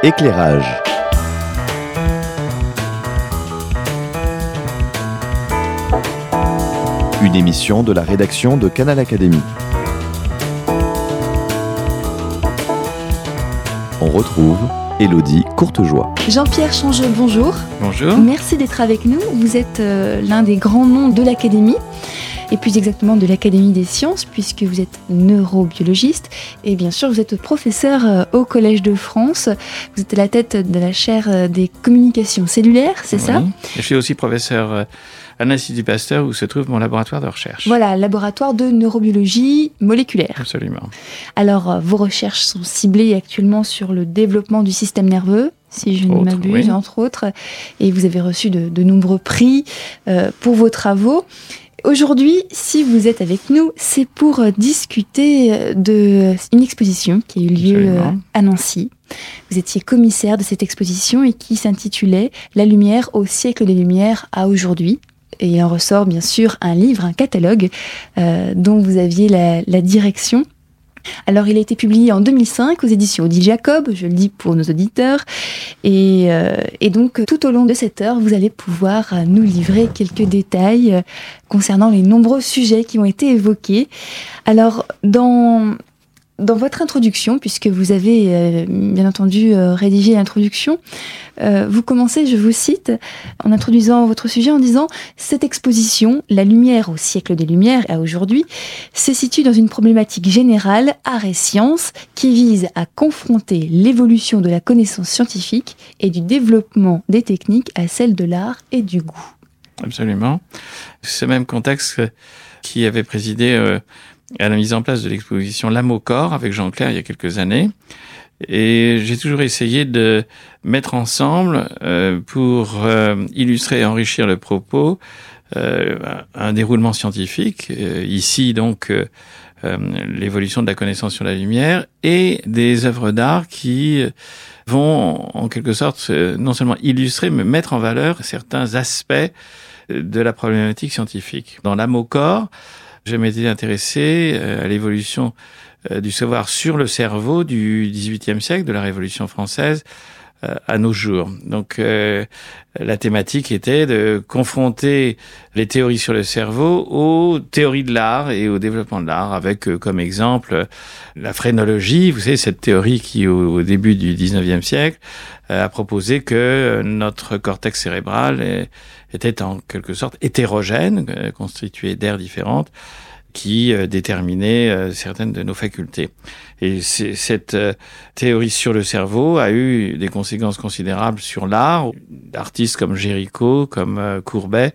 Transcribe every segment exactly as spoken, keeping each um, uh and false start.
Éclairage. Une émission de la rédaction de Canal Académie. On retrouve Élodie Courtejoie. Jean-Pierre Changeux, bonjour. Bonjour. Merci d'être avec nous. Vous êtes euh, l'un des grands noms de l'Académie, et plus exactement de l'Académie des sciences, puisque vous êtes neurobiologiste, et bien sûr vous êtes professeur euh, au Collège de France. Vous êtes à la tête de la chaire euh, des communications cellulaires, c'est oui. ça ? Je suis aussi professeur euh, à l'Institut Pasteur, où se trouve mon laboratoire de recherche. Voilà, laboratoire de neurobiologie moléculaire. Absolument. Alors, euh, vos recherches sont ciblées actuellement sur le développement du système nerveux, si je ne m'abuse, oui. entre autres, et vous avez reçu de, de nombreux prix euh, pour vos travaux. Aujourd'hui, si vous êtes avec nous, c'est pour discuter d'une exposition qui a eu lieu Absolument. à Nancy. Vous étiez commissaire de cette exposition et qui s'intitulait « La lumière au siècle des Lumières à aujourd'hui ». Et il en ressort bien sûr un livre, un catalogue euh, dont vous aviez la, la direction. Alors, il a été publié en deux mille cinq aux éditions Odile Jacob, je le dis pour nos auditeurs. Et, euh, et donc, tout au long de cette heure, vous allez pouvoir nous livrer quelques détails concernant les nombreux sujets qui ont été évoqués. Alors, dans... Dans votre introduction, puisque vous avez euh, bien entendu euh, rédigé l'introduction, euh, vous commencez, je vous cite, en introduisant votre sujet en disant « Cette exposition, la lumière au siècle des Lumières à aujourd'hui, se situe dans une problématique générale, art et sciences, qui vise à confronter l'évolution de la connaissance scientifique et du développement des techniques à celle de l'art et du goût. » Absolument. Ce même contexte qui avait présidé... Euh à la mise en place de l'exposition L'âme au corps avec Jean Clair il y a quelques années. Et j'ai toujours essayé de mettre ensemble, euh, pour euh, illustrer et enrichir le propos, euh, un déroulement scientifique, euh, ici donc euh, euh, l'évolution de la connaissance sur la lumière, et des œuvres d'art qui vont en quelque sorte non seulement illustrer, mais mettre en valeur certains aspects de la problématique scientifique. Dans L'âme au corps, je m'étais intéressé à l'évolution du savoir sur le cerveau du dix-huitième siècle, de la Révolution française, à nos jours. Donc, euh, la thématique était de confronter les théories sur le cerveau aux théories de l'art et au développement de l'art, avec euh, comme exemple la phrénologie. Vous savez, cette théorie qui, au, au début du dix-neuvième siècle, euh, a proposé que notre cortex cérébral est, était en quelque sorte hétérogène, euh, constitué d'aires différentes, qui euh, déterminait euh, certaines de nos facultés. Et c'est, cette euh, théorie sur le cerveau a eu des conséquences considérables sur l'art. D'artistes comme Géricault, comme euh, Courbet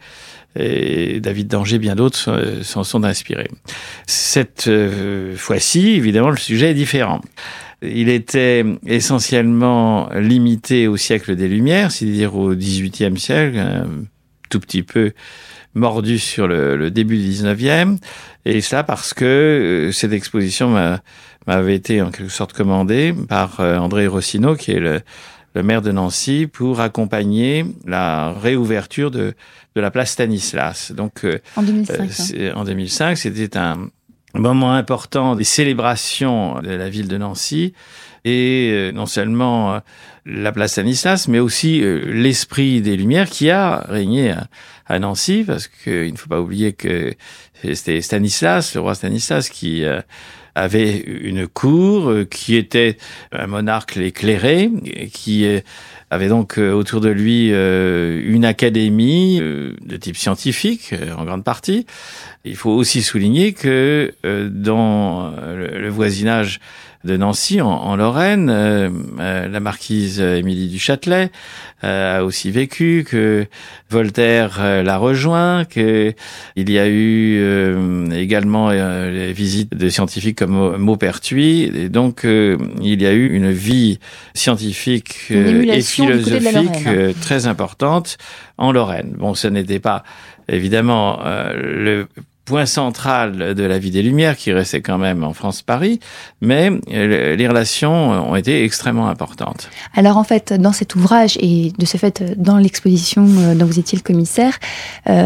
et David d'Angers, bien d'autres euh, s'en sont inspirés. Cette euh, fois-ci, évidemment, le sujet est différent. Il était essentiellement limité au siècle des Lumières, c'est-à-dire au dix-huitième siècle, un tout petit peu mordu sur le, le début du dix-neuvième, et ça parce que euh, cette exposition m'a, m'avait été en quelque sorte commandée par euh, André Rossineau, qui est le, le maire de Nancy, pour accompagner la réouverture de, de la place Stanislas. Donc, euh, en deux mille cinq, euh, hein. En deux mille cinq, c'était un moment important des célébrations de la ville de Nancy, et euh, non seulement euh, la place Stanislas, mais aussi euh, l'esprit des Lumières qui a régné à, à Nancy, parce qu'il ne faut pas oublier que c'était Stanislas, le roi Stanislas, qui euh, avait une cour, euh, qui était un monarque éclairé, qui euh, avait donc euh, autour de lui euh, une académie euh, de type scientifique, euh, en grande partie. Il faut aussi souligner que euh, dans le, le voisinage de Nancy, en, en Lorraine, euh, euh, la marquise Émilie du Châtelet euh, a aussi vécu, que Voltaire euh, l'a rejoint, que il y a eu euh, également euh, les visites de scientifiques comme Maupertuis, et donc euh, il y a eu une vie scientifique euh, et philosophique euh, très importante en Lorraine. Bon, ce n'était pas évidemment euh, le point central de la vie des Lumières, qui restait quand même en France-Paris, mais les relations ont été extrêmement importantes. Alors en fait, dans cet ouvrage, et de ce fait dans l'exposition dont vous étiez le commissaire, euh,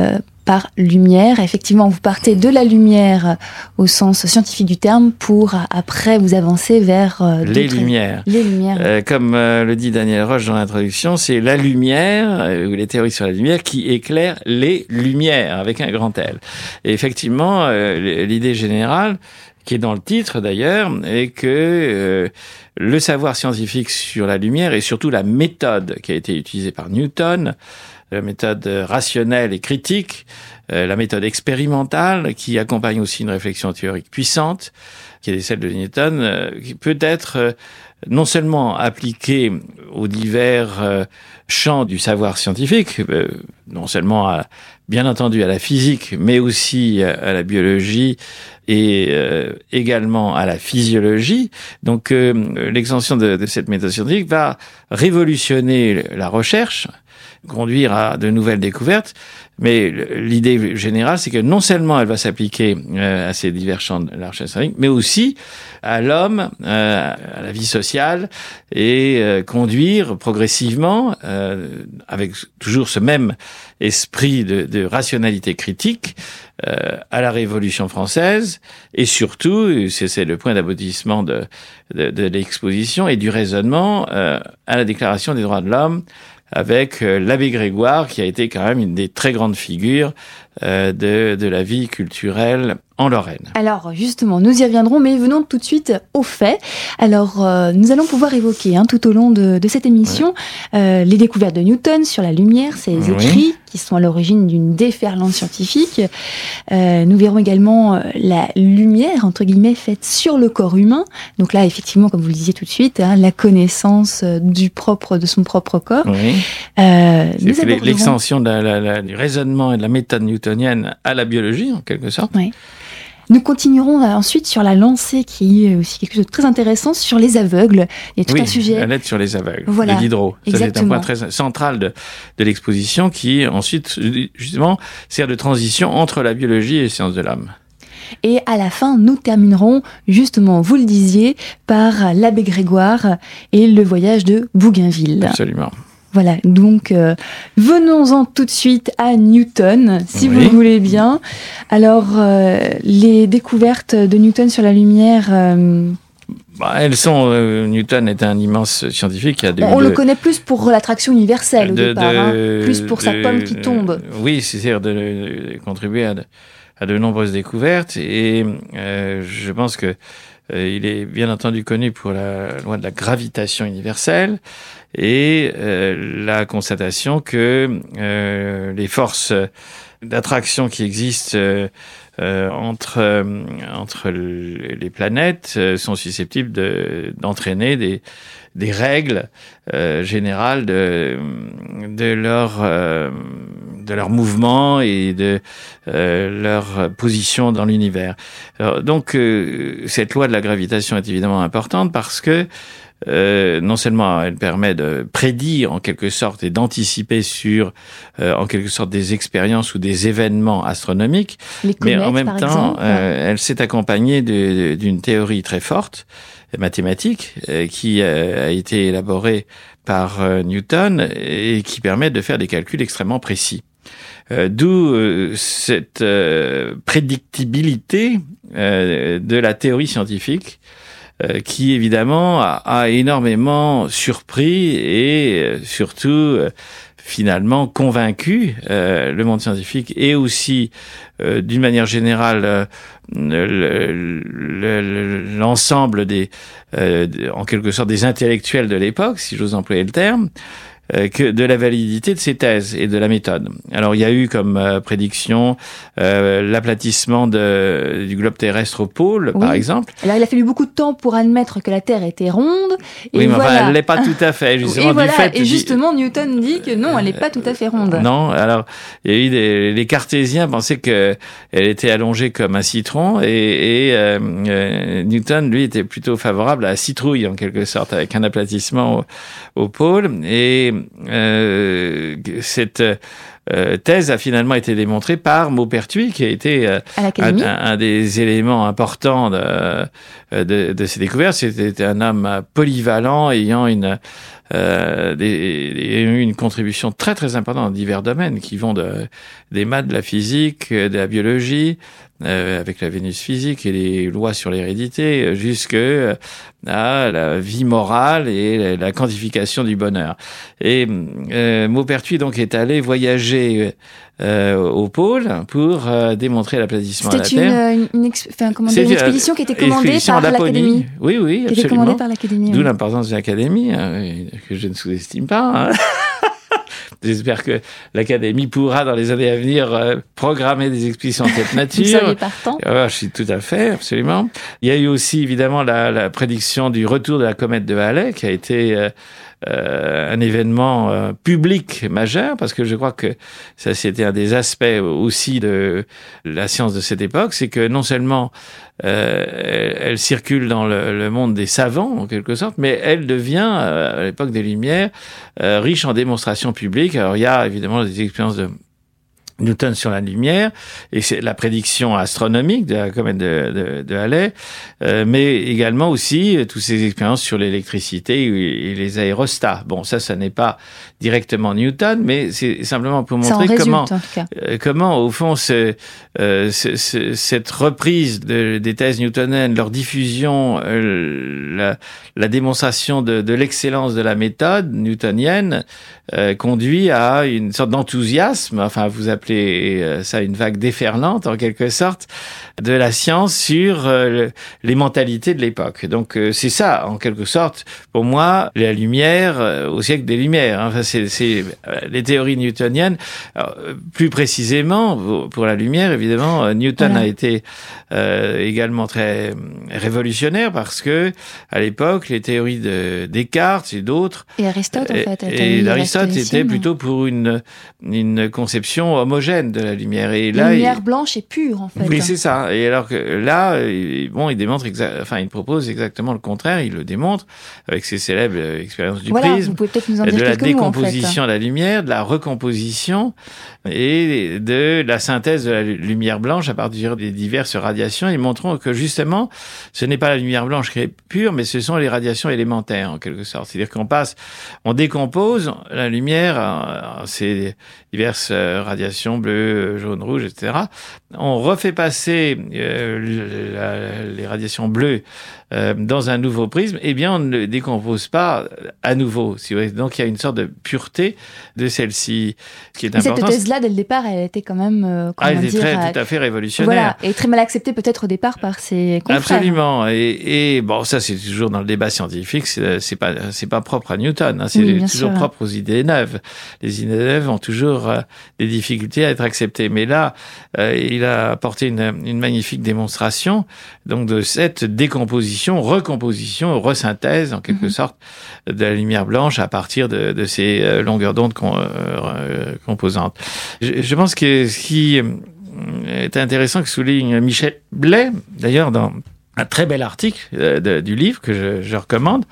par lumière. Effectivement, vous partez de la lumière au sens scientifique du terme pour après vous avancer vers euh, les lumières. Les lumières. Euh, comme euh, le dit Daniel Roche dans l'introduction, c'est la lumière, euh, ou les théories sur la lumière, qui éclairent les lumières, avec un grand L. Et effectivement, euh, l'idée générale, qui est dans le titre d'ailleurs, est que euh, le savoir scientifique sur la lumière et surtout la méthode qui a été utilisée par Newton, la méthode rationnelle et critique, euh, la méthode expérimentale qui accompagne aussi une réflexion théorique puissante, qui est celle de Newton, euh, qui peut être euh, non seulement appliquée aux divers euh, champs du savoir scientifique, euh, non seulement à, bien entendu à la physique, mais aussi à, à la biologie et euh, également à la physiologie. Donc euh, l'extension de, de cette méthode scientifique va révolutionner la recherche, conduire à de nouvelles découvertes, mais l'idée générale, c'est que non seulement elle va s'appliquer euh, à ces divers champs de la recherche scientifique, mais aussi à l'homme, euh, à la vie sociale, et euh, conduire progressivement, euh, avec toujours ce même esprit de, de rationalité critique, euh, à la Révolution française, et surtout, c'est, c'est le point d'aboutissement de, de, de l'exposition et du raisonnement, euh, à la Déclaration des droits de l'homme, avec euh, l'abbé Grégoire, qui a été quand même une des très grandes figures euh, de, de la vie culturelle en Lorraine. Alors justement, nous y reviendrons, mais venons tout de suite aux faits. Alors euh, nous allons pouvoir évoquer hein, tout au long de, de cette émission ouais. euh, les découvertes de Newton sur la lumière, ses oui. écrits qui sont à l'origine d'une déferlante scientifique. Euh, nous verrons également euh, la lumière, entre guillemets, faite sur le corps humain. Donc là, effectivement, comme vous le disiez tout de suite, hein, la connaissance euh, du propre, de son propre corps. Oui. Euh, C'est aborderons... l'extension de la, la, la, du raisonnement et de la méthode newtonienne à la biologie, en quelque sorte. Oui. Nous continuerons ensuite sur la lancée, qui est aussi quelque chose de très intéressant, sur les aveugles. Il y a tout oui, un sujet. la lettre sur les aveugles, voilà, de Diderot. Ça, c'est un point très central de, de l'exposition qui, ensuite, justement, sert de transition entre la biologie et les sciences de l'homme. Et à la fin, nous terminerons, justement, vous le disiez, par l'abbé Grégoire et le voyage de Bougainville. Absolument. Voilà, donc euh, venons-en tout de suite à Newton, si oui. vous voulez bien. Alors, euh, les découvertes de Newton sur la lumière... Euh, bah, elles sont... Euh, Newton est un immense scientifique. Qui a de, on de, le connaît plus pour l'attraction universelle au de, départ, de, hein, plus pour sa de, pomme qui tombe. Oui, c'est-à-dire de, de contribuer à de, à de nombreuses découvertes. Et euh, je pense que euh, il est bien entendu connu pour la loi de la gravitation universelle et euh, la constatation que euh, les forces d'attraction qui existent euh, euh, entre euh, entre les planètes euh, sont susceptibles de d'entraîner des des règles euh, générales de de leur euh, de leur mouvement et de euh, leur position dans l'univers. Alors, donc euh, cette loi de la gravitation est évidemment importante parce que Euh, non seulement elle permet de prédire en quelque sorte et d'anticiper sur euh, en quelque sorte des expériences ou des événements astronomiques, comètes, mais en même temps exemple, euh, elle s'est accompagnée de, d'une théorie très forte mathématique euh, qui euh, a été élaborée par euh, Newton et qui permet de faire des calculs extrêmement précis. Euh, d'où euh, cette euh, prédictibilité euh, de la théorie scientifique Euh, qui évidemment a, a énormément surpris et euh, surtout euh, finalement convaincu euh, le monde scientifique et aussi euh, d'une manière générale euh, le, le, l'ensemble des euh, en quelque sorte des intellectuels de l'époque, si j'ose employer le terme, euh, que de la validité de ces thèses et de la méthode. Alors il y a eu comme euh, prédiction euh, l'aplatissement de, du globe terrestre au pôle, oui. par exemple. Alors il a fallu beaucoup de temps pour admettre que la Terre était ronde. Et oui, mais voilà. enfin, elle l'est pas tout à fait. Justement, et voilà. du fait, et justement, dit... Newton dit que non, elle n'est pas tout à fait ronde. Non, alors il y a eu des, les cartésiens pensaient que elle était allongée comme un citron, et, et euh, euh, Newton lui était plutôt favorable à la citrouille en quelque sorte, avec un aplatissement au, au pôle. Et euh, cette euh, thèse a finalement été démontrée par Maupertuis, qui a été euh, un, un des éléments importants de, de, de ces découvertes. C'était un homme polyvalent, ayant une Euh, des, des, une contribution très très importante dans divers domaines qui vont de, des maths, de la physique, de la biologie, euh, avec la Vénus physique et les lois sur l'hérédité, jusque à la vie morale et la, la quantification du bonheur. Et euh, Maupertuis donc est allé voyager euh, au pôle pour euh, démontrer l'aplatissement de la Terre. C'était une, une, exp... enfin, comment dire, une expédition qui était commandée par l'Académie. Oui, oui, absolument. Qui était commandée par l'Académie. D'où oui. l'importance de l'Académie, hein, que je ne sous-estime pas. Hein. J'espère que l'Académie pourra, dans les années à venir, euh, programmer des expéditions de cette nature. Vous seriez partant ? euh, Je suis tout à fait, absolument. Il y a eu aussi, évidemment, la, la prédiction du retour de la comète de Halley, qui a été euh, euh, un événement euh, public majeur, parce que je crois que ça, c'était un des aspects aussi de la science de cette époque, c'est que non seulement euh, elle, elle circule dans le, le monde des savants, en quelque sorte, mais elle devient, euh, à l'époque des Lumières, euh, riche en démonstrations publiques. Alors, il y a évidemment des expériences de Newton sur la lumière, et c'est la prédiction astronomique de la comète de, de, de Halley, euh, mais également aussi euh, toutes ces expériences sur l'électricité et, et les aérostats. Bon, ça, ça n'est pas directement Newton, mais c'est simplement pour montrer résulte, comment, euh, comment, au fond, ce, euh, ce, ce, cette reprise de, des thèses newtoniennes, leur diffusion, euh, la, la démonstration de, de l'excellence de la méthode newtonienne euh, conduit à une sorte d'enthousiasme, enfin, vous appelez ça une vague déferlante en quelque sorte de la science sur euh, les mentalités de l'époque. Donc euh, c'est ça en quelque sorte pour moi la lumière euh, au siècle des Lumières. Enfin c'est, c'est euh, les théories newtoniennes. Alors, plus précisément pour la lumière évidemment Newton voilà. a été euh, également très révolutionnaire parce que à l'époque les théories de Descartes et d'autres et Aristote en fait et, et Aristote était mais... plutôt pour une une conception homogène de la lumière. Et là, la lumière il... blanche et pure, en fait. Oui, c'est ça. Et alors que là, bon, il démontre exa... enfin, il propose exactement le contraire. Il le démontre avec ses célèbres expériences du voilà, prisme, vous pouvez peut-être nous en dire de la quelques décomposition mots, en fait. de la lumière, de la recomposition et de la synthèse de la lumière blanche à partir des diverses radiations. Ils montrent que justement, ce n'est pas la lumière blanche qui est pure, mais ce sont les radiations élémentaires en quelque sorte. C'est-à-dire qu'on passe, on décompose la lumière en ces diverses radiations bleues, jaunes, rouges, et cetera. On refait passer euh, la, les radiations bleues euh, dans un nouveau prisme, eh bien, on ne le décompose pas à nouveau. Si vous voyez. Donc, il y a une sorte de pureté de celle-ci qui est importante. Cette thèse-là, dès le départ, elle était quand même, euh, comment ah, elle était dire, très, à... tout à fait révolutionnaire. Voilà, et très mal acceptée peut-être au départ par ses confrères. Absolument. Et, et bon, ça, c'est toujours dans le débat scientifique. C'est, c'est pas, c'est pas propre à Newton. Hein, c'est oui, toujours sûr. propre aux idées neuves. Les idées neuves ont toujours euh, des difficultés à être acceptées. Mais là, euh, il a apporté une, une magnifique démonstration donc de cette décomposition, recomposition, resynthèse en quelque mm-hmm. sorte de la lumière blanche à partir de, de ces euh, longueurs d'onde con, euh, composantes. Je, je pense que ce qui est intéressant que souligne Michel Blais, d'ailleurs dans un très bel article euh, de, du livre que je, je recommande,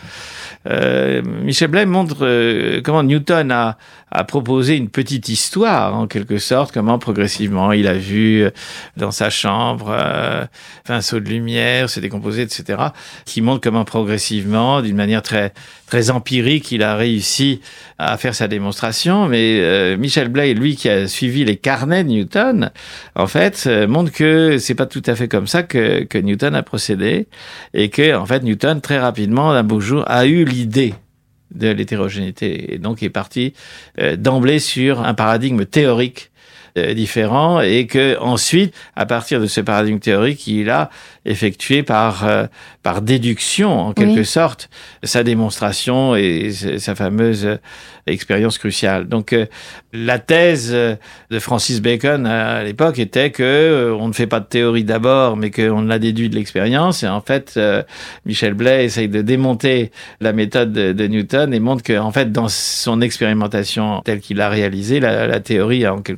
euh, Michel Blais montre euh, comment Newton a, a proposé une petite histoire, en quelque sorte, comment progressivement il a vu euh, dans sa chambre euh, un seau de lumière se décomposer, et cetera, qui montre comment progressivement, d'une manière très très empirique, il a réussi à faire sa démonstration. Mais euh, Michel Blais, lui qui a suivi les carnets de Newton, en fait, euh, montre que c'est pas tout à fait comme ça que, que Newton a procédé, et que en fait Newton très rapidement, d'un beau jour, a eu l'idée de l'hétérogénéité et donc est parti euh, d'emblée sur un paradigme théorique euh, différent, et que ensuite, à partir de ce paradigme théorique, il a effectué par euh, par déduction en quelque oui. sorte sa démonstration et sa fameuse expérience cruciale. Donc euh, la thèse de Francis Bacon à l'époque était que euh, on ne fait pas de théorie d'abord, mais qu'on la déduit de l'expérience. Et en fait, euh, Michel Blais essaye de démonter la méthode de, de Newton et montre que en fait, dans son expérimentation telle qu'il l'a réalisée, la, la théorie a en quelque sorte précédé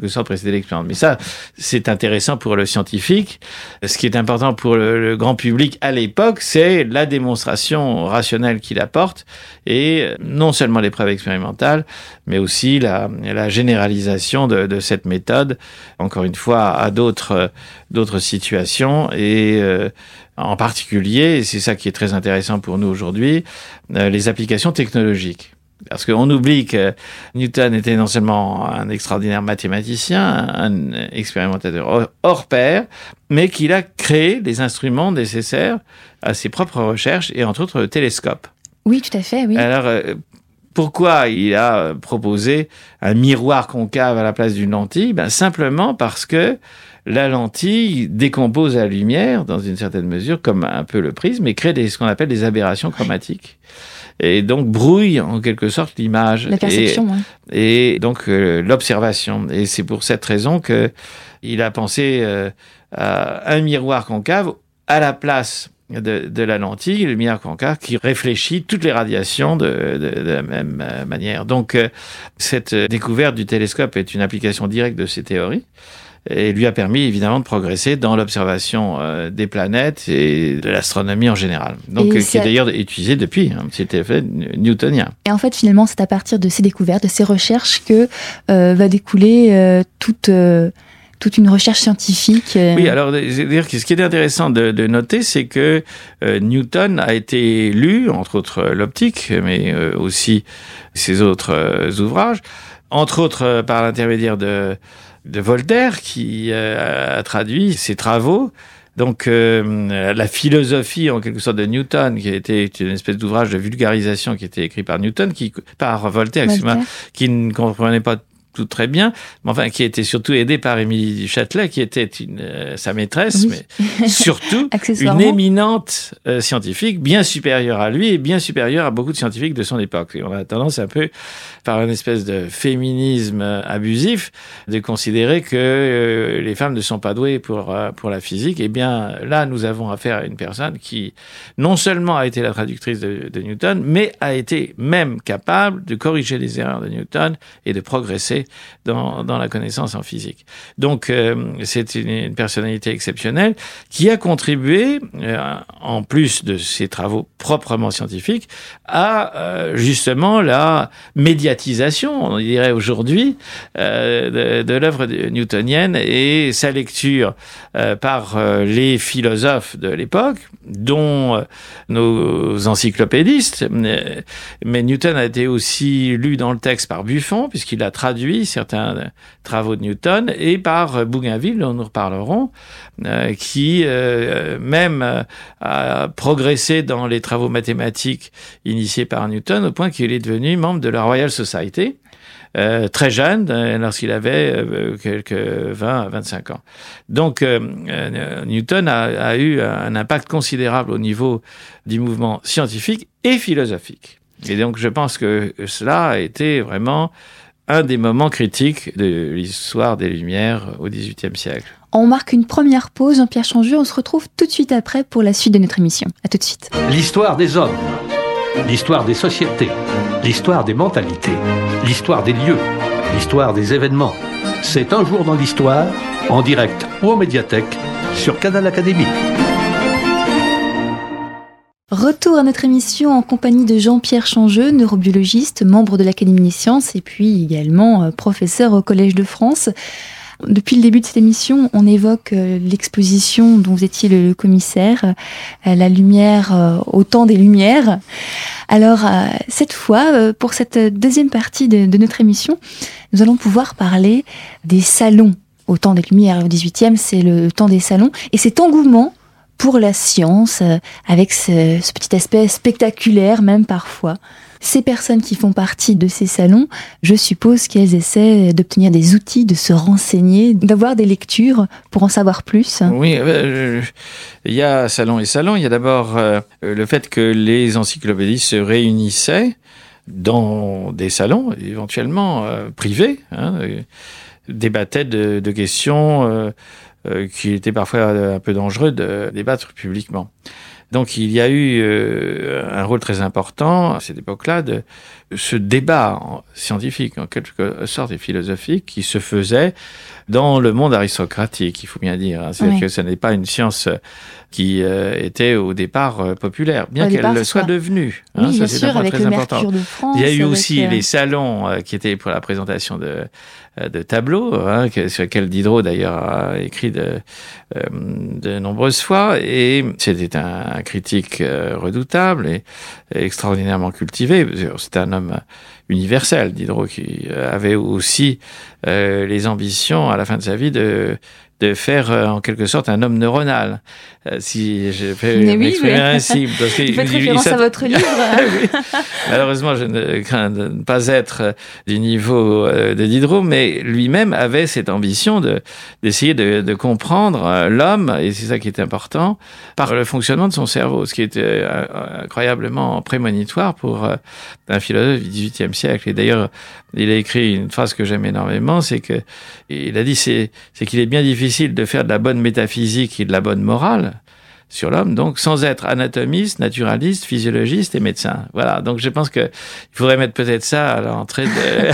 de l'expérience. Mais ça, c'est intéressant pour le scientifique. Ce qui est important pour le, le grand public à l'époque, c'est la démonstration rationnelle qu'il apporte, et non seulement les preuves expérimentales, mais aussi la, la généralisation de, de cette méthode, encore une fois, à d'autres, d'autres situations, et euh, en particulier, et c'est ça qui est très intéressant pour nous aujourd'hui, euh, les applications technologiques. Parce qu'on oublie que Newton était non seulement un extraordinaire mathématicien, un expérimentateur hors pair, mais qu'il a créé les instruments nécessaires à ses propres recherches, et entre autres le télescope. Oui, tout à fait, oui. Alors, euh, pourquoi il a proposé un miroir concave à la place d'une lentille ? Ben, simplement parce que la lentille décompose la lumière, dans une certaine mesure, comme un peu le prisme, et crée des, ce qu'on appelle des aberrations chromatiques. Et donc brouille en quelque sorte l'image. La perception, et, ouais. et donc euh, l'observation. Et c'est pour cette raison que il a pensé euh, à un miroir concave à la place de, de la lentille, le miroir concave qui réfléchit toutes les radiations de, de, de la même manière. Donc euh, cette découverte du télescope est une application directe de ces théories, et lui a permis évidemment de progresser dans l'observation euh, des planètes et de l'astronomie en général. Donc, euh, qui est d'ailleurs utilisé depuis, hein, c'était fait newtonien. Et en fait, finalement, c'est à partir de ces découvertes, de ces recherches, que euh, va découler euh, toute, euh, toute une recherche scientifique. Euh... Oui, alors, c'est-à-dire que ce qui est intéressant de, de noter, c'est que euh, Newton a été lu, entre autres l'optique, mais euh, aussi ses autres euh, ouvrages, entre autres euh, par l'intermédiaire de de Voltaire, qui euh, a traduit ses travaux. Donc, euh, la philosophie, en quelque sorte, de Newton, qui a été une espèce d'ouvrage de vulgarisation qui a été écrit par Newton, qui, par Voltaire, excuse-moi, qui ne comprenait pas tout très bien, mais enfin, qui était surtout aidé par Émilie du Châtelet, qui était une, euh, sa maîtresse, oui. mais surtout une éminente euh, scientifique, bien supérieure à lui et bien supérieure à beaucoup de scientifiques de son époque. Et on a tendance un peu, par une espèce de féminisme abusif, de considérer que euh, les femmes ne sont pas douées pour, euh, pour la physique. Eh bien, là, nous avons affaire à une personne qui, non seulement a été la traductrice de, de Newton, mais a été même capable de corriger les erreurs de Newton et de progresser Dans, dans la connaissance en physique. Donc, euh, c'est une, une personnalité exceptionnelle qui a contribué, euh, en plus de ses travaux proprement scientifiques, à euh, justement la médiatisation, on dirait aujourd'hui, euh, de, de l'œuvre newtonienne, et sa lecture euh, par euh, les philosophes de l'époque, dont euh, nos encyclopédistes. Mais Newton a été aussi lu dans le texte par Buffon, puisqu'il a traduit certains travaux de Newton, et par Bougainville, dont nous reparlerons, euh, qui euh, même euh, a progressé dans les travaux mathématiques initiés par Newton, au point qu'il est devenu membre de la Royal Society, euh, très jeune, euh, lorsqu'il avait euh, quelques vingt à vingt-cinq ans. Donc, euh, euh, Newton a, a eu un impact considérable au niveau du mouvement scientifique et philosophique. Et donc, je pense que cela a été vraiment un des moments critiques de l'histoire des Lumières au dix-huitième siècle. On marque une première pause, Jean-Pierre Changeux. On se retrouve tout de suite après pour la suite de notre émission. À tout de suite. L'histoire des hommes, l'histoire des sociétés, l'histoire des mentalités, l'histoire des lieux, l'histoire des événements. C'est Un jour dans l'histoire, en direct ou en médiathèque, sur Canal Académie. Retour à notre émission en compagnie de Jean-Pierre Changeux, neurobiologiste, membre de l'Académie des sciences et puis également euh, professeur au Collège de France. Depuis le début de cette émission, on évoque euh, l'exposition dont vous étiez le, le commissaire, euh, La lumière euh, au temps des Lumières. Alors, euh, cette fois, euh, pour cette deuxième partie de, de notre émission, nous allons pouvoir parler des salons au temps des Lumières. Au dix-huitième, c'est le temps des salons. Et cet engouement pour la science, euh, avec ce, ce petit aspect spectaculaire, même parfois. Ces personnes qui font partie de ces salons, je suppose qu'elles essaient d'obtenir des outils, de se renseigner, d'avoir des lectures pour en savoir plus. Oui, euh, il y a salon et salon. Il y a d'abord euh, le fait que les encyclopédistes se réunissaient dans des salons, éventuellement euh, privés, hein, euh, débattaient de, de questions euh, euh, qui étaient parfois un peu dangereux de débattre publiquement. Donc il y a eu euh, un rôle très important à cette époque-là de ce débat scientifique, en quelque sorte et philosophique, qui se faisait dans le monde aristocratique, il faut bien dire. C'est-à-dire oui. que ce n'est pas une science qui euh, était au départ euh, populaire, bien au qu'elle le soit devenue. Oui, hein, ça, bien c'est sûr, un point avec très le important. Mercure de France. Il y a eu aussi euh... les salons euh, qui étaient pour la présentation de, euh, de tableaux, hein, que, sur lesquels Diderot d'ailleurs a écrit de, euh, de nombreuses fois, et c'était un, un critique euh, redoutable et, et extraordinairement cultivé. C'était un homme universel, Diderot, qui avait aussi euh, les ambitions à la fin de sa vie de de faire euh, en quelque sorte un homme neuronal, euh, si je peux mais m'exprimer oui, mais... ainsi. Parce que tu faites référence à votre livre. Oui. Malheureusement, je ne crains de ne pas être du niveau euh, de Diderot, mais lui-même avait cette ambition de d'essayer de, de comprendre euh, l'homme, et c'est ça qui est important, par le fonctionnement de son cerveau, ce qui était euh, incroyablement prémonitoire pour euh, un philosophe du dix-huitième siècle. Et d'ailleurs, il a écrit une phrase que j'aime énormément, c'est que il a dit c'est c'est qu'il est bien difficile de faire de la bonne métaphysique et de la bonne morale sur l'homme, donc sans être anatomiste, naturaliste, physiologiste et médecin. Voilà, donc je pense que il faudrait mettre peut-être ça à l'entrée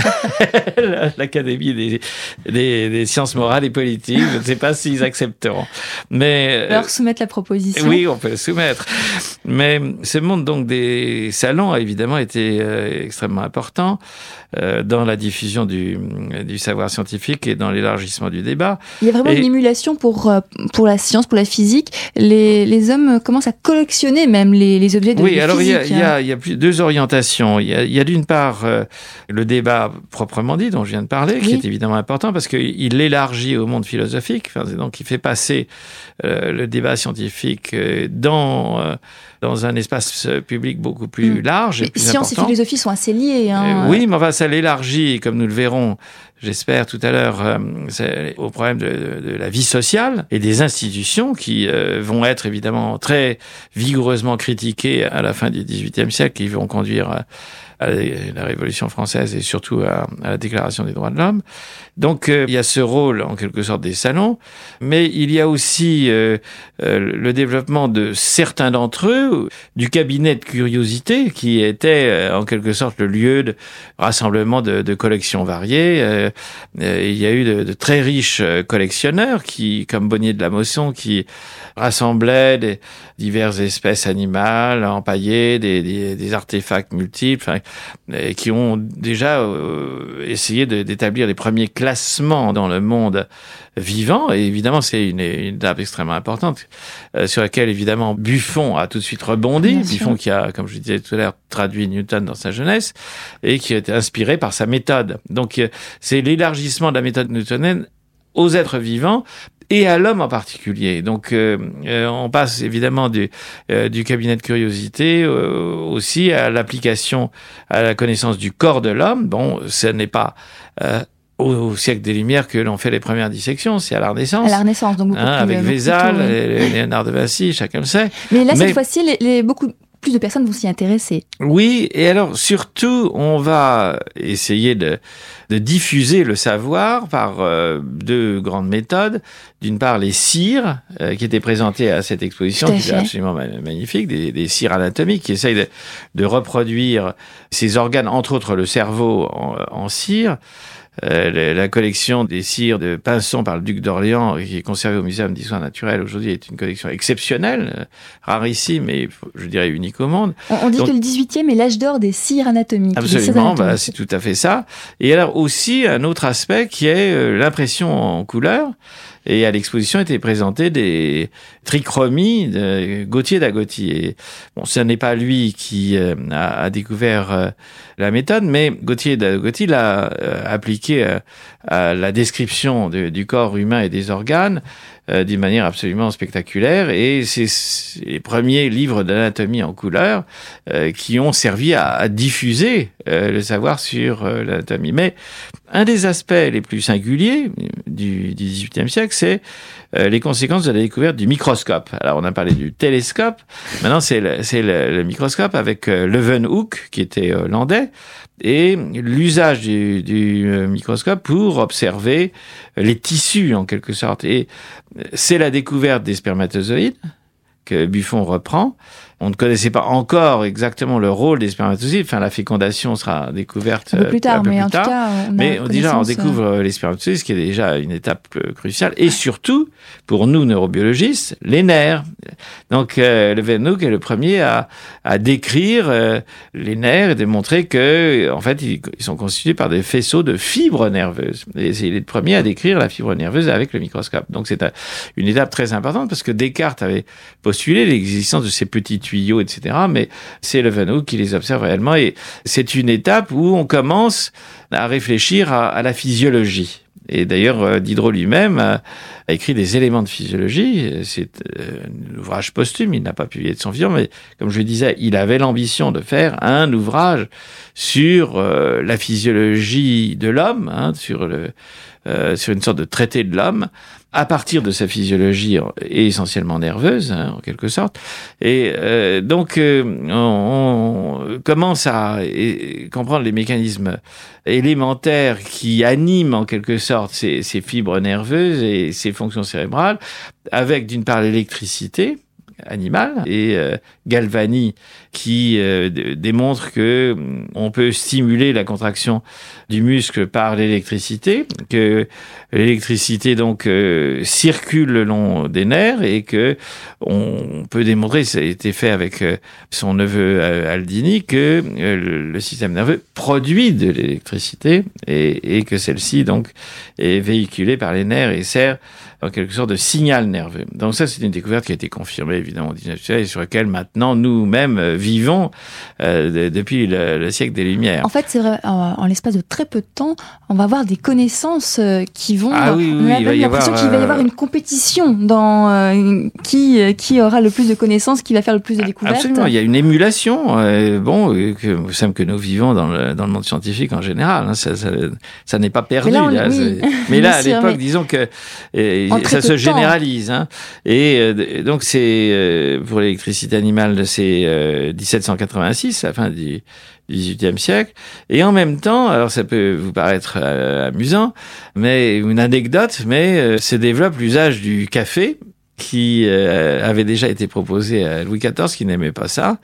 de l'Académie des, des, des sciences morales et politiques. Je ne sais pas s'ils accepteront. Mais alors soumettre la proposition. Oui, on peut le soumettre. Mais ce monde donc des salons a évidemment été euh, extrêmement important euh, dans la diffusion du, du savoir scientifique et dans l'élargissement du débat. Il y a vraiment et... une émulation pour pour la science, pour la physique. Les les hommes commencent à collectionner même les, les objets de oui, de alors physique. Oui, il y a, il y a plus, deux orientations. Il y a, il y a d'une part euh, le débat proprement dit, dont je viens de parler, oui. qui est évidemment important parce qu'il l'élargit au monde philosophique. Enfin, donc, il fait passer euh, le débat scientifique euh, dans, euh, dans un espace public beaucoup plus mmh. large et mais plus science important. et philosophie sont assez liés. Hein. Euh, oui, mais enfin, ça l'élargit, comme nous le verrons, j'espère tout à l'heure, euh, c'est au problème de, de, de la vie sociale et des institutions qui euh, vont être évidemment très vigoureusement critiquées à la fin du dix-huitième siècle, qui vont conduire à, à la Révolution française et surtout à, à la Déclaration des droits de l'homme. Donc euh, il y a ce rôle en quelque sorte des salons, mais il y a aussi euh, euh, le développement de certains d'entre eux, du cabinet de curiosité qui était euh, en quelque sorte le lieu de rassemblement de, de collections variées. Euh, euh, il y a eu de, de très riches collectionneurs qui, comme Bonnier de la Mosson, qui rassemblaient des diverses espèces animales empaillées, des, des, des artefacts multiples, enfin, et qui ont déjà euh, essayé de, d'établir les premiers classements dans le monde vivant. Et évidemment, c'est une, une étape extrêmement importante euh, sur laquelle, évidemment, Buffon a tout de suite rebondi. Bien Buffon sûr. Qui a, comme je disais tout à l'heure, traduit Newton dans sa jeunesse et qui a été inspiré par sa méthode. Donc, euh, c'est l'élargissement de la méthode newtonienne aux êtres vivants et à l'homme en particulier. Donc, euh, euh, on passe évidemment du, euh, du cabinet de curiosité euh, aussi à l'application à la connaissance du corps de l'homme. Bon, ce n'est pas euh, au, au siècle des Lumières que l'on fait les premières dissections, c'est à la Renaissance. À la Renaissance, donc beaucoup hein, plus, avec beaucoup Vézal, plus tôt, oui. Léonard de Vinci, chacun le sait. Mais là, Mais, cette fois-ci, les, les, beaucoup plus de personnes vont s'y intéresser. Oui, et alors surtout, on va essayer de, de diffuser le savoir par euh, deux grandes méthodes. D'une part, les cires euh, qui étaient présentées à cette exposition, qui étaient absolument magnifiques, des, des cires anatomiques qui essayent de, de reproduire ces organes, entre autres le cerveau en, en cire. Euh, la collection des cires de Pinson par le duc d'Orléans, qui est conservée au Muséum d'histoire naturelle aujourd'hui, est une collection exceptionnelle, euh, rarissime et je dirais unique au monde. On, on dit Donc, que le dix-huitième est l'âge d'or des cires anatomiques. Absolument, bah, c'est tout à fait ça. Et alors aussi un autre aspect qui est euh, l'impression en couleur. Et à l'exposition étaient présentées des trichromies de Gauthier d'Agotier. Bon, ce n'est pas lui qui euh, a, a découvert euh, la méthode, mais Gauthier d'Agotier l'a euh, appliqué euh, à la description de, du corps humain et des organes euh, d'une manière absolument spectaculaire. Et c'est, c'est les premiers livres d'anatomie en couleur euh, qui ont servi à, à diffuser euh, le savoir sur euh, l'anatomie. Mais un des aspects les plus singuliers du dix-huitième siècle, c'est euh, les conséquences de la découverte du microscope. Alors, on a parlé du télescope. Maintenant, c'est le, c'est le, le microscope avec euh, Leeuwenhoek, qui était hollandais, et l'usage du, du euh, microscope pour observer les tissus, en quelque sorte. Et c'est la découverte des spermatozoïdes que Buffon reprend. On ne connaissait pas encore exactement le rôle des spermatozoïdes. Enfin, la fécondation sera découverte un peu plus tard, un peu mais plus en tard. tout cas, on mais a déjà, on connaissance, découvre euh... les spermatozoïdes, ce qui est déjà une étape cruciale. Et surtout, pour nous neurobiologistes, les nerfs. Donc, euh, Leeuwenhoek est le premier à, à décrire euh, les nerfs et démontrer que, en fait, ils, ils sont constitués par des faisceaux de fibres nerveuses. Et c'est le premier à décrire la fibre nerveuse avec le microscope. Donc, c'est un, une étape très importante parce que Descartes avait postulé l'existence de ces petits tuyaux, et cetera. Mais c'est Leeuwenhoek qui les observe réellement. Et c'est une étape où on commence à réfléchir à, à la physiologie. Et d'ailleurs, Diderot lui-même a, a écrit des éléments de physiologie. C'est euh, un ouvrage posthume, il n'a pas publié de son vivant, mais comme je le disais, il avait l'ambition de faire un ouvrage sur euh, la physiologie de l'homme, hein, sur, le, euh, sur une sorte de traité de l'homme, à partir de sa physiologie essentiellement nerveuse, hein, en quelque sorte. Et euh, donc, euh, on, on commence à et, comprendre les mécanismes élémentaires qui animent en quelque sorte ces, ces fibres nerveuses et ces fonctions cérébrales, avec d'une part l'électricité animale et euh, Galvani qui euh, d- démontre que on peut stimuler la contraction du muscle par l'électricité, que l'électricité donc euh, circule le long des nerfs et que on peut démontrer, ça a été fait avec euh, son neveu euh, Aldini, que euh, le, le système nerveux produit de l'électricité et, et que celle-ci donc est véhiculée par les nerfs et sert en quelque sorte de signal nerveux. Donc ça, c'est une découverte qui a été confirmée évidemment au dix-neuvième siècle et sur laquelle maintenant nous-mêmes vivons euh, de, depuis le, le siècle des Lumières. En fait, c'est vrai, en, en l'espace de très peu de temps, on va avoir des connaissances euh, qui vont... Ah oui, oui, on a il va y l'impression avoir, qu'il va y avoir euh, une compétition dans euh, qui, qui aura le plus de connaissances, qui va faire le plus de découvertes. Absolument, il y a une émulation, euh, bon, euh, que nous sommes que nous vivons dans le, dans le monde scientifique en général. Hein, ça, ça, ça n'est pas perdu. Mais là, on, là, oui. mais là à sûr, l'époque, mais... disons que euh, ça se temps. généralise. Hein, et euh, donc c'est euh, pour l'électricité animale, c'est euh, dix-sept cent quatre-vingt-six, à la fin du dix-huitième siècle. Et en même temps, alors ça peut vous paraître euh, amusant, mais une anecdote, mais euh, se développe l'usage du café, qui euh, avait déjà été proposé à Louis quatorze, qui n'aimait pas ça,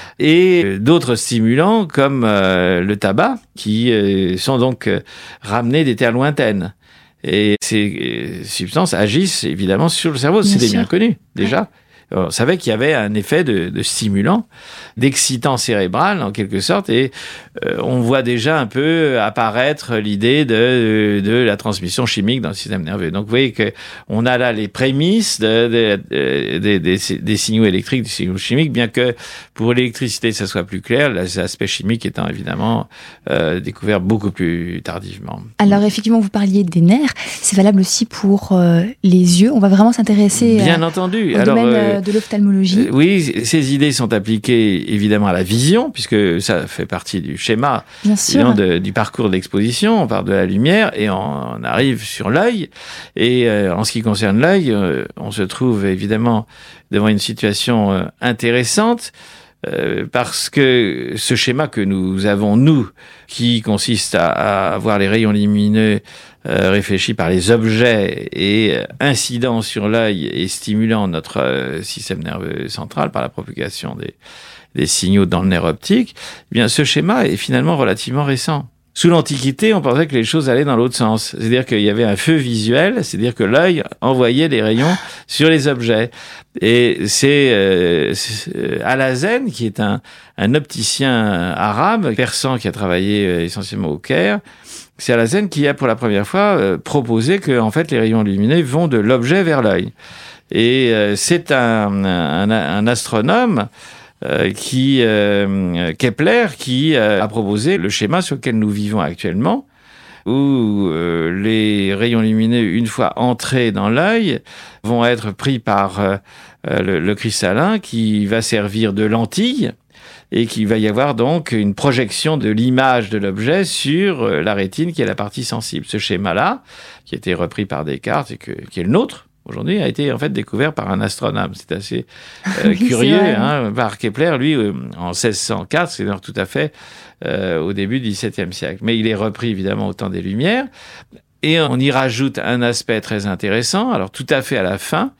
et euh, d'autres stimulants comme euh, le tabac, qui euh, sont donc euh, ramenés des terres lointaines. Et ces euh, substances agissent évidemment sur le cerveau, c'était bien connu déjà. Ouais. On savait qu'il y avait un effet de, de stimulant, d'excitant cérébral en quelque sorte, et euh, on voit déjà un peu apparaître l'idée de, de la transmission chimique dans le système nerveux. Donc vous voyez que on a là les prémices de, de, de, de, de, des signaux électriques, des signaux chimiques, bien que pour l'électricité ça soit plus clair, l'aspect chimique étant évidemment euh, découvert beaucoup plus tardivement. Alors effectivement, vous parliez des nerfs, c'est valable aussi pour euh, les yeux. On va vraiment s'intéresser bien à, entendu. au Alors, domaine euh, de l'ophtalmologie. Euh, oui, ces idées sont appliquées évidemment à la vision, puisque ça fait partie du schéma de, du parcours de l'exposition. On part de la lumière et on, on arrive sur l'œil. Et euh, en ce qui concerne l'œil, euh, on se trouve évidemment devant une situation euh, intéressante. Euh, parce que ce schéma que nous avons, nous, qui consiste à, à voir les rayons lumineux euh, réfléchis par les objets et euh, incidents sur l'œil et stimulant notre euh, système nerveux central par la propagation des, des signaux dans le nerf optique, eh bien, ce schéma est finalement relativement récent. Sous l'Antiquité, on pensait que les choses allaient dans l'autre sens. C'est-à-dire qu'il y avait un feu visuel, c'est-à-dire que l'œil envoyait les rayons sur les objets. Et c'est, euh, c'est Alhazen, qui est un, un opticien arabe, persan, qui a travaillé euh, essentiellement au Caire. C'est Alhazen qui a pour la première fois euh, proposé que, en fait, les rayons lumineux vont de l'objet vers l'œil. Et euh, c'est un, un, un astronome Euh, qui euh, Kepler qui euh, a proposé le schéma sur lequel nous vivons actuellement, où euh, les rayons lumineux, une fois entrés dans l'œil, vont être pris par euh, le, le cristallin qui va servir de lentille et qu'il va y avoir donc une projection de l'image de l'objet sur euh, la rétine qui est la partie sensible. Ce schéma-là, qui a été repris par Descartes et que, qui est le nôtre, aujourd'hui, a été en fait découvert par un astronome. C'est assez euh, oui, curieux, c'est hein, par Kepler, lui, euh, en seize cent quatre, c'est donc tout à fait euh, au début du dix-septième siècle. Mais il est repris évidemment au temps des Lumières, et on y rajoute un aspect très intéressant. Alors tout à fait à la fin,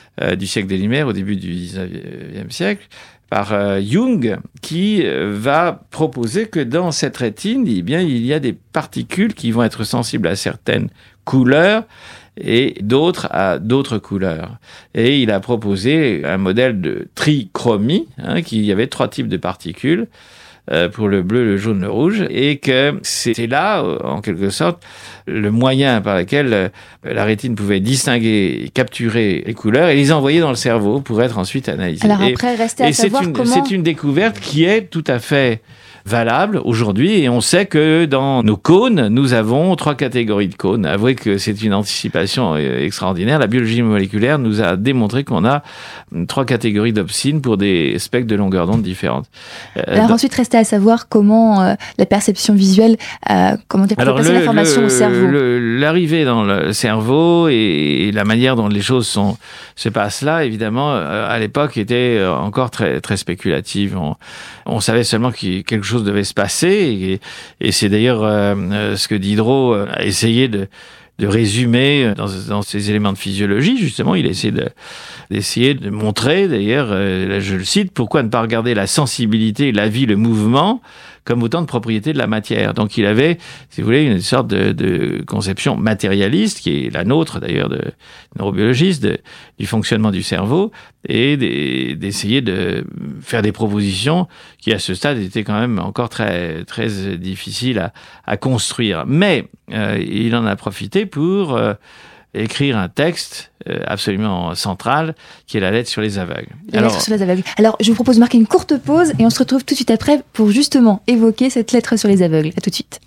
euh, du siècle des Lumières, au début du dix-neuvième siècle, par euh, Jung, qui euh, va proposer que dans cette rétine, eh bien, il y a des particules qui vont être sensibles à certaines couleurs et d'autres à d'autres couleurs. Et il a proposé un modèle de trichromie, hein, qu'il y avait trois types de particules, euh, pour le bleu, le jaune, le rouge, et que c'était là, en quelque sorte, le moyen par lequel euh, la rétine pouvait distinguer et capturer les couleurs et les envoyer dans le cerveau pour être ensuite analysées. Alors après, restez à et savoir c'est une, comment... c'est une découverte qui est tout à fait valable aujourd'hui, et on sait que dans nos cônes, nous avons trois catégories de cônes. Avouez que c'est une anticipation extraordinaire. La biologie moléculaire nous a démontré qu'on a trois catégories d'opsines pour des spectres de longueur d'onde différentes. Alors dans... ensuite, restez à savoir comment euh, la perception visuelle, euh, comment tu as passer l'information au cerveau. Le, l'arrivée dans le cerveau et, et la manière dont les choses sont, se passent là, évidemment, à l'époque, était encore très, très spéculative. On, on savait seulement qu'il quelque chose devait se passer, et, et c'est d'ailleurs euh, ce que Diderot a essayé de, de résumer dans, dans ces éléments de physiologie. Justement, il a essayé de, d'essayer de montrer, d'ailleurs, euh, là je le cite, pourquoi ne pas regarder la sensibilité, la vie, le mouvement comme autant de propriétés de la matière. Donc il avait, si vous voulez, une sorte de, de conception matérialiste, qui est la nôtre d'ailleurs, de neurobiologiste, de, du fonctionnement du cerveau, et des, d'essayer de faire des propositions qui, à ce stade, étaient quand même encore très, très difficiles à, à construire. Mais euh, il en a profité pour euh, écrire un texte euh, absolument central, qui est la lettre sur les aveugles. La Alors, lettre sur les aveugles. Alors, je vous propose de marquer une courte pause et on se retrouve tout de suite après pour justement évoquer cette lettre sur les aveugles. À tout de suite.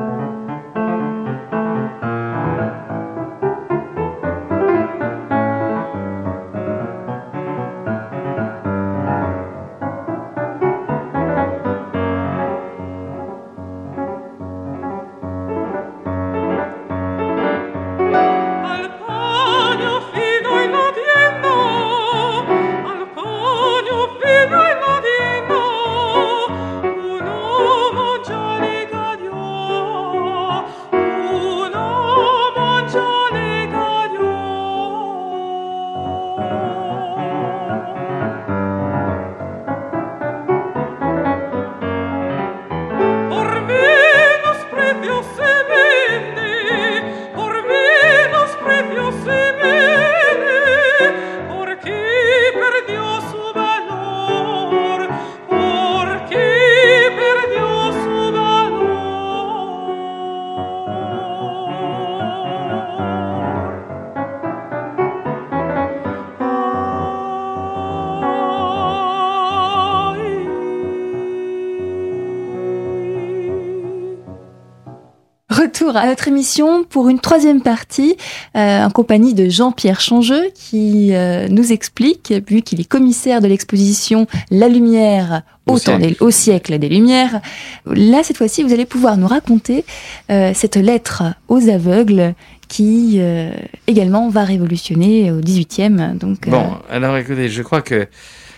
Retour à notre émission pour une troisième partie, euh, en compagnie de Jean-Pierre Changeux, qui euh, nous explique, vu qu'il est commissaire de l'exposition La Lumière au, au, temps des, au siècle des Lumières. Là, cette fois-ci, vous allez pouvoir nous raconter euh, cette lettre aux aveugles qui euh, également va révolutionner au dix-huitième. Donc, euh... Bon, alors écoutez, je crois que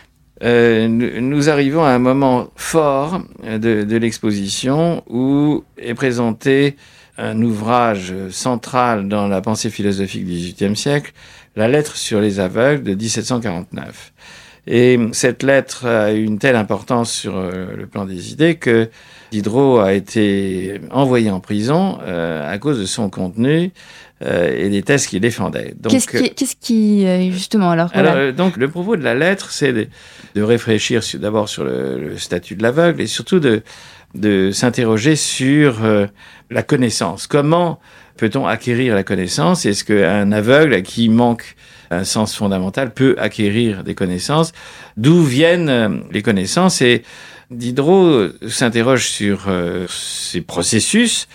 Euh, nous arrivons à un moment fort de, de l'exposition où est présenté un ouvrage central dans la pensée philosophique du dix-huitième siècle, la lettre sur les aveugles de dix-sept cent quarante-neuf. Et cette lettre a eu une telle importance sur le plan des idées que Diderot a été envoyé en prison euh, à cause de son contenu euh, et des thèses qu'il défendait. Donc, qu'est-ce qui, qu'est-ce qui justement alors, voilà. alors donc le propos de la lettre, c'est de, de réfléchir sur, d'abord sur le, le statut de l'aveugle et surtout de, de s'interroger sur euh, la connaissance. Comment peut-on acquérir la connaissance? Est-ce qu'un aveugle à qui manque un sens fondamental peut acquérir des connaissances? D'où viennent les connaissances? Et Diderot s'interroge sur euh, ces processus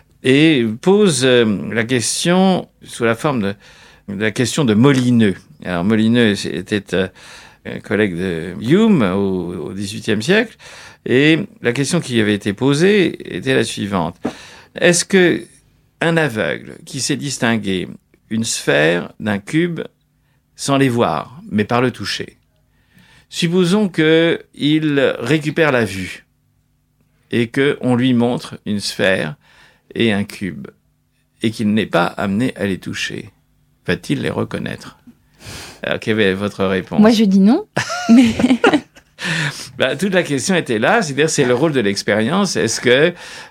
et pose euh, la question sous la forme de, de la question de Molineux. Alors Molineux était euh, un collègue de Hume au, au dix-huitième siècle, et la question qui avait été posée était la suivante. Est-ce que un aveugle qui sait distinguer une sphère d'un cube sans les voir, mais par le toucher, supposons qu'il récupère la vue et qu'on lui montre une sphère et un cube et qu'il n'est pas amené à les toucher, va-t-il les reconnaître? Alors, quelle est votre réponse? Moi, je dis non. Mais... Bah, toute la question était là, c'est-à-dire c'est le rôle de l'expérience. Est-ce que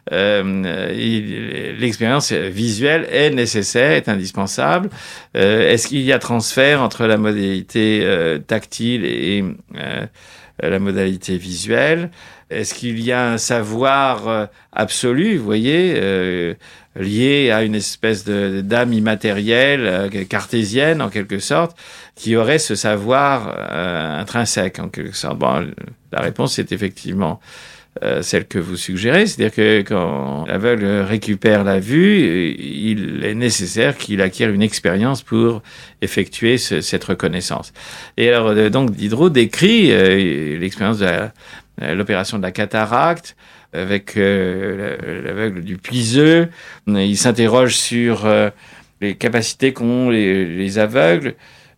euh, il, l'expérience visuelle est nécessaire, est indispensable? euh, Est-ce qu'il y a transfert entre la modalité euh, tactile et euh, la modalité visuelle? Est-ce qu'il y a un savoir euh, absolu, vous voyez, euh, lié à une espèce de d'âme immatérielle, euh, cartésienne en quelque sorte, qui aurait ce savoir euh, intrinsèque en quelque sorte? Bon, la réponse est effectivement euh, celle que vous suggérez, c'est-à-dire que quand l'aveugle récupère la vue, il est nécessaire qu'il acquiert une expérience pour effectuer ce, cette reconnaissance. Et alors euh, donc Diderot décrit euh, l'expérience de la l'opération de la cataracte avec euh, l'aveugle du Puiseux. Il s'interroge sur euh, les capacités qu'ont les, les aveugles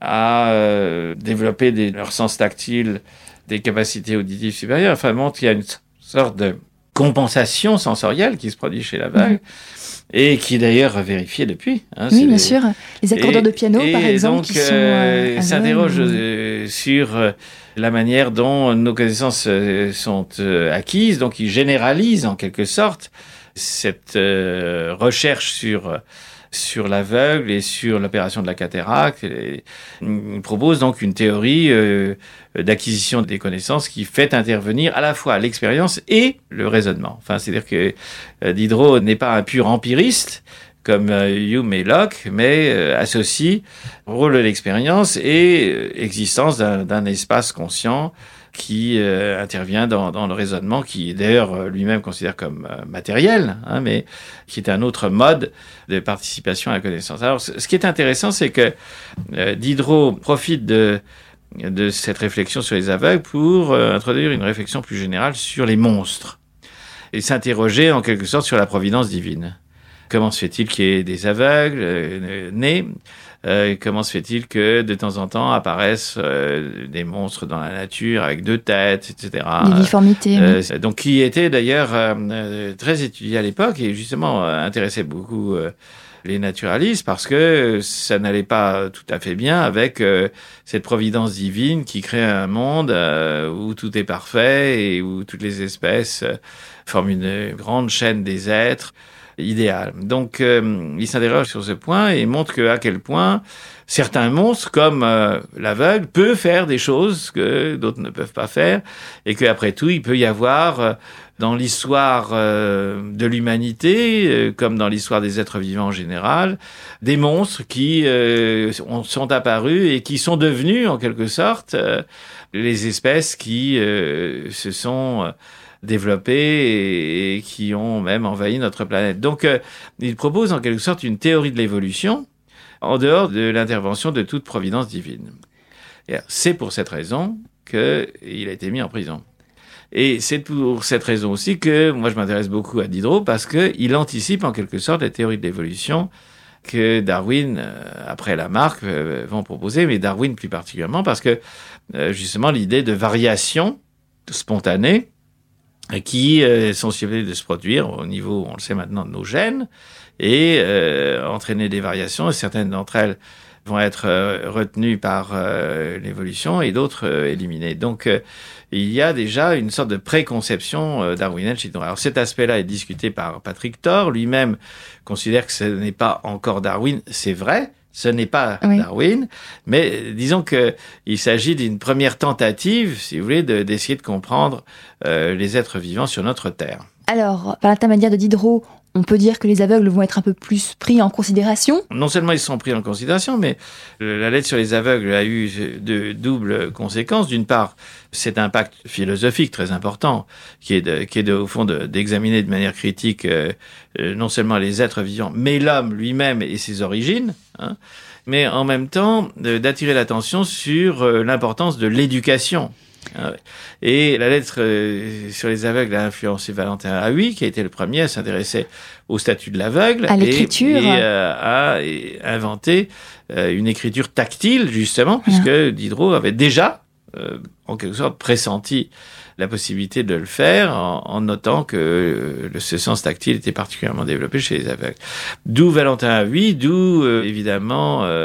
à euh, développer des, leur sens tactile, des capacités auditives supérieures. Enfin, il montre qu'il y a une sorte de compensation sensorielle qui se produit chez l'aveugle. Mmh. Et qui est d'ailleurs vérifié depuis. Hein, oui, bien les... sûr. Les accordeurs de piano, et, par et exemple, donc, qui sont euh, euh, s'interroge euh, sur euh, la manière dont nos connaissances euh, sont euh, acquises. Donc, il généralise en quelque sorte cette euh, recherche sur sur l'aveugle et sur l'opération de la cataracte. Et il propose donc une théorie euh, d'acquisition des connaissances qui fait intervenir à la fois l'expérience et le raisonnement. Enfin, c'est-à-dire que euh, Diderot n'est pas un pur empiriste comme euh, Hume et Locke, mais euh, associe rôle de l'expérience et euh, existence d'un, d'un espace conscient qui euh, intervient dans, dans le raisonnement, qui d'ailleurs lui-même considère comme euh, matériel, hein, mais qui est un autre mode de participation à la connaissance. Alors, ce qui est intéressant, c'est que euh, Diderot profite de, de cette réflexion sur les aveugles pour euh, introduire une réflexion plus générale sur les monstres et s'interroger en quelque sorte sur la providence divine. Comment se fait-il qu'il y ait des aveugles euh, nés ? Euh, comment se fait-il que de temps en temps apparaissent euh, des monstres dans la nature avec deux têtes, et cetera. Des difformités. Euh, oui. Donc, qui était d'ailleurs euh, très étudié à l'époque et justement euh, intéressait beaucoup euh, les naturalistes parce que ça n'allait pas tout à fait bien avec euh, cette providence divine qui crée un monde euh, où tout est parfait et où toutes les espèces euh, forment une grande chaîne des êtres. Idéal. Donc, euh, il s'interroge sur ce point et montre que, à quel point certains monstres, comme euh, l'aveugle, peut faire des choses que d'autres ne peuvent pas faire, et qu'après tout, il peut y avoir euh, dans l'histoire euh, de l'humanité, euh, comme dans l'histoire des êtres vivants en général, des monstres qui euh, sont apparus et qui sont devenus, en quelque sorte, euh, les espèces qui euh, se sont euh, développés et qui ont même envahi notre planète. Donc, euh, il propose en quelque sorte une théorie de l'évolution en dehors de l'intervention de toute providence divine. Et c'est pour cette raison qu'il a été mis en prison. Et c'est pour cette raison aussi que moi je m'intéresse beaucoup à Diderot parce qu'il anticipe en quelque sorte la théorie de l'évolution que Darwin, euh, après Lamarck, euh, vont proposer, mais Darwin plus particulièrement parce que euh, justement l'idée de variation spontanée qui euh, sont susceptibles de se produire au niveau, on le sait maintenant, de nos gènes, et euh, entraîner des variations, et certaines d'entre elles vont être euh, retenues par euh, l'évolution, et d'autres euh, éliminées. Donc, euh, il y a déjà une sorte de préconception euh, darwinienne chez nous. Alors, cet aspect-là est discuté par Patrick Thor, lui-même considère que ce n'est pas encore Darwin, c'est vrai, ce n'est pas oui. Darwin, mais disons que il s'agit d'une première tentative, si vous voulez, de, d'essayer de comprendre euh, les êtres vivants sur notre Terre. Alors, par l'intermédiaire de Diderot, on peut dire que les aveugles vont être un peu plus pris en considération. Non seulement ils sont pris en considération, mais la lettre sur les aveugles a eu de doubles conséquences. D'une part, cet impact philosophique très important, qui est, de, qui est de, au fond de, d'examiner de manière critique euh, non seulement les êtres vivants, mais l'homme lui-même et ses origines, hein, mais en même temps de, d'attirer l'attention sur euh, l'importance de l'éducation. Et la lettre euh, sur les aveugles a influencé Valentin Haüy, qui a été le premier à s'intéresser au statut de l'aveugle à l'écriture. et, et euh, a et inventé euh, une écriture tactile, justement, puisque yeah. Diderot avait déjà, euh, en quelque sorte, pressenti la possibilité de le faire en, en notant que euh, ce sens tactile était particulièrement développé chez les aveugles. D'où Valentin Haüy, d'où, euh, évidemment... Euh,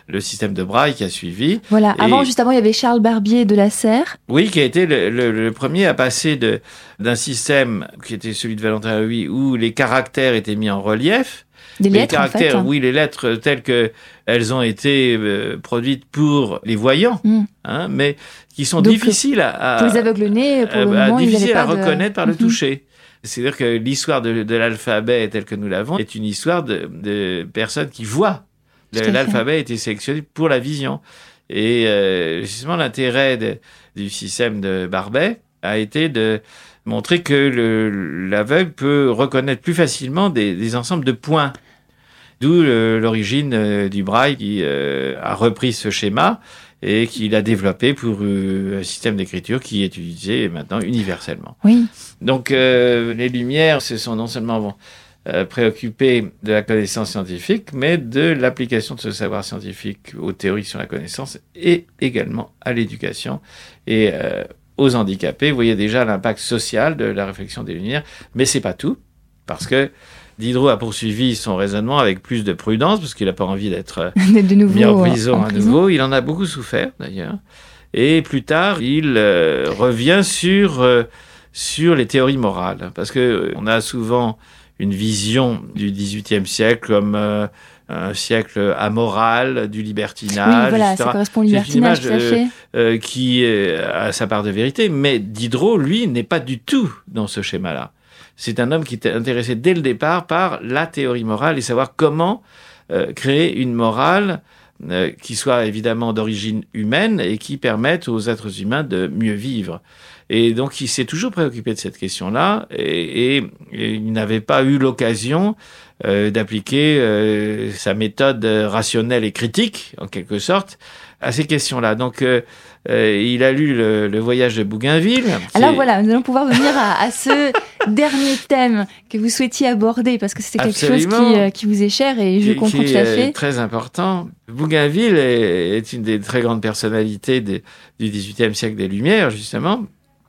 le système de Braille qui a suivi. Voilà, et, avant, juste avant, il y avait Charles Barbier de la Serre. Oui, qui a été le, le, le premier à passer de, d'un système qui était celui de Valentin Louis, où les caractères étaient mis en relief. Des les lettres, caractères, en fait. oui, les lettres telles que elles ont été euh, produites pour les voyants, mm. hein, mais qui sont Donc, difficiles à, à pour les aveugles-nés, pour à, le moment, difficiles ils à pas reconnaître de... par le mm-hmm. toucher. C'est-à-dire que l'histoire de, de l'alphabet tel que nous l'avons est une histoire de, de personnes qui voient. Le, l'alphabet a été sélectionné pour la vision. Et euh, justement, l'intérêt de, du système de Barbet a été de montrer que le, l'aveugle peut reconnaître plus facilement des, des ensembles de points. D'où le, l'origine euh, du Braille qui euh, a repris ce schéma et qu'il a développé pour euh, un système d'écriture qui est utilisé maintenant universellement. Oui. Donc euh, les Lumières se sont non seulement bon, euh, préoccupés de la connaissance scientifique, mais de l'application de ce savoir scientifique aux théories sur la connaissance et également à l'éducation et euh, aux handicapés. Vous voyez déjà l'impact social de la réflexion des Lumières, mais c'est pas tout, parce que Diderot a poursuivi son raisonnement avec plus de prudence, parce qu'il n'a pas envie d'être de nouveau, mis en prison en à prison. nouveau. Il en a beaucoup souffert, d'ailleurs. Et plus tard, il euh, revient sur, euh, sur les théories morales. Parce que euh, on a souvent une vision du dix-huitième siècle comme euh, un siècle amoral, du libertinage, oui, voilà, et cetera. Ça correspond au libertinage, c'est une image tout à fait. Euh, euh, qui euh, a sa part de vérité. Mais Diderot, lui, n'est pas du tout dans ce schéma-là. C'est un homme qui était intéressé dès le départ par la théorie morale et savoir comment euh, créer une morale euh, qui soit évidemment d'origine humaine et qui permette aux êtres humains de mieux vivre. Et donc, il s'est toujours préoccupé de cette question-là et, et, et il n'avait pas eu l'occasion euh, d'appliquer euh, sa méthode rationnelle et critique, en quelque sorte, à ces questions-là. Donc, euh, euh, il a lu le, le Voyage de Bougainville. Alors est... voilà, nous allons pouvoir venir à, à ce dernier thème que vous souhaitiez aborder, parce que c'est quelque Absolument. chose qui, euh, qui vous est cher et je qui, comprends qui tout à fait. Est très important. Bougainville est, est une des très grandes personnalités de, du dix-huitième siècle des Lumières, justement.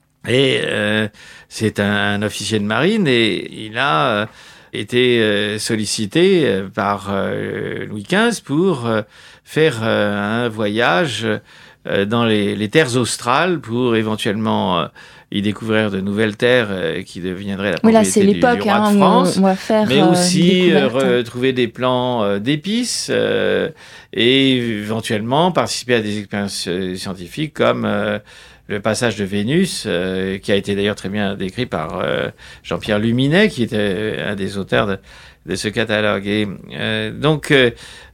Et euh, c'est un, un officier de marine et il a euh, été euh, sollicité euh, par euh, Louis quinze pour euh, faire euh, un voyage euh, dans les, les terres australes pour éventuellement euh, y découvrir de nouvelles terres euh, qui deviendraient la propriété oui, là, c'est du, l'époque, du roi hein, de France. On va faire, mais euh, aussi euh, retrouver des plants euh, d'épices euh, et éventuellement participer à des expériences euh, scientifiques comme euh, le passage de Vénus, euh, qui a été d'ailleurs très bien décrit par euh, Jean-Pierre Luminet, qui était un des auteurs de, de ce catalogue. Et euh, donc, euh,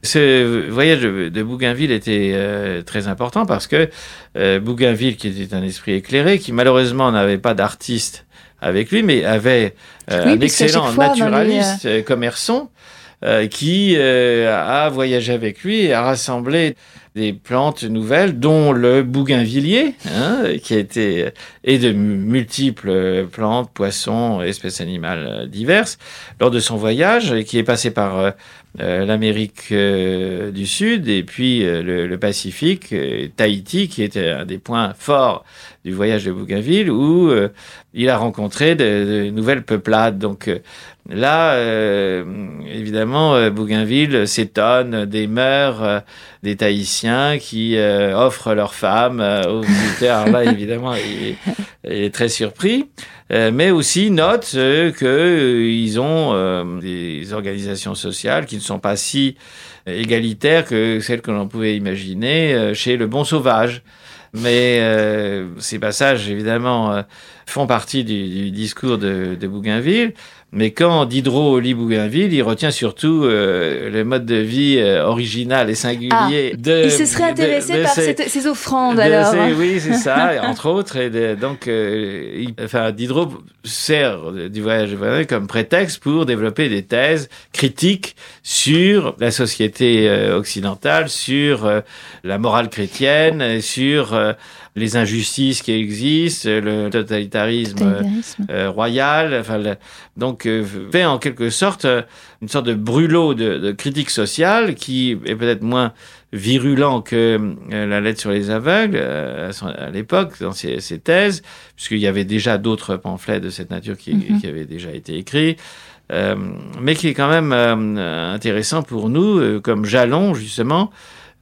ce voyage de, de Bougainville était euh, très important parce que euh, Bougainville, qui était un esprit éclairé, qui malheureusement n'avait pas d'artiste avec lui, mais avait euh, oui, un excellent fois, naturaliste, les... commerçant, euh, qui euh, a voyagé avec lui et a rassemblé des plantes nouvelles, dont le bougainvillier, hein, qui a été, et de multiples plantes, poissons, espèces animales diverses, lors de son voyage, qui est passé par euh, l'Amérique euh, du Sud et puis euh, le, le Pacifique, euh, Tahiti, qui était un des points forts du voyage de Bougainville, où euh, il a rencontré de, de nouvelles peuplades. Donc euh, là, euh, évidemment, euh, Bougainville s'étonne des mœurs euh, des Tahitiens qui euh, offrent leurs femmes euh, aux visiteurs. Alors là, évidemment, il, il est très surpris, euh, mais aussi note euh, que euh, ils ont euh, des organisations sociales qui ne sont pas si égalitaires que celles que l'on pouvait imaginer euh, chez le bon sauvage. Mais euh, ces passages, évidemment, euh, font partie du, du discours de, de Bougainville. Mais quand Diderot lit Bougainville, il retient surtout euh, le mode de vie euh, original et singulier ah, de... Il se serait intéressé de, de par ces, cette, ces offrandes, de alors. Ces, oui, c'est ça, entre autres. Et de, donc, euh, il, enfin, Diderot sert du voyage de Bougainville comme prétexte pour développer des thèses critiques sur la société euh, occidentale, sur euh, la morale chrétienne, sur... Euh, les injustices qui existent, le totalitarisme, totalitarisme. Euh, royal, enfin, le, donc euh, fait en quelque sorte euh, une sorte de brûlot de, de critique sociale qui est peut-être moins virulent que euh, la lettre sur les aveugles euh, à, son, à l'époque dans ses, ses thèses, puisqu'il y avait déjà d'autres pamphlets de cette nature qui, mm-hmm. qui avaient déjà été écrits. Euh, mais qui est quand même euh, intéressant pour nous euh, comme jalon justement